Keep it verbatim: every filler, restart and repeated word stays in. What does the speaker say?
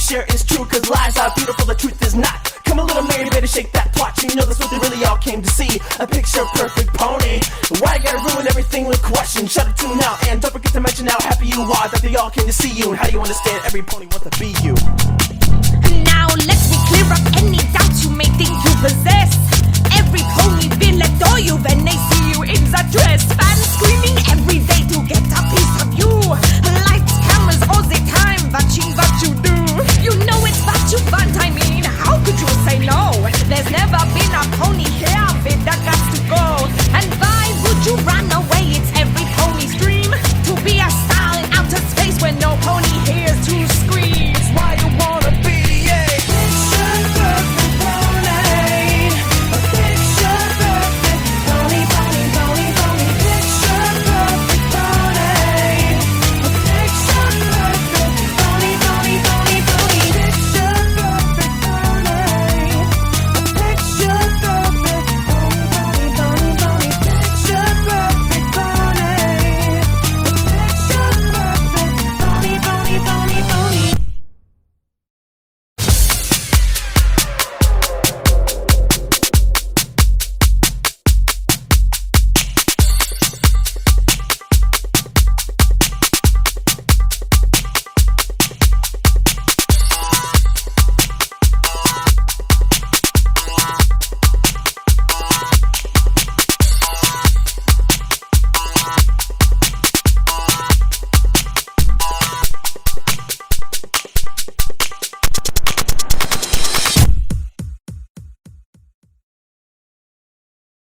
share is true, cause lies are beautiful, the truth is not. Come a little Mary, better shake that twat. You know that's what they really all came to see, a picture perfect pony. Why you gotta ruin everything with questions? Shut it to now, and don't forget to mention how happy you are that they all came to see you, and how do you understand every pony wants to be you. Now let me clear up any doubts you may think you possess. Every pony will adore you when they see you in that dress. Fans screaming every day to get a piece of you. Lights, cameras all the time watching what you do. You know it's what you want, I mean, how could you say no? There's never been a pony here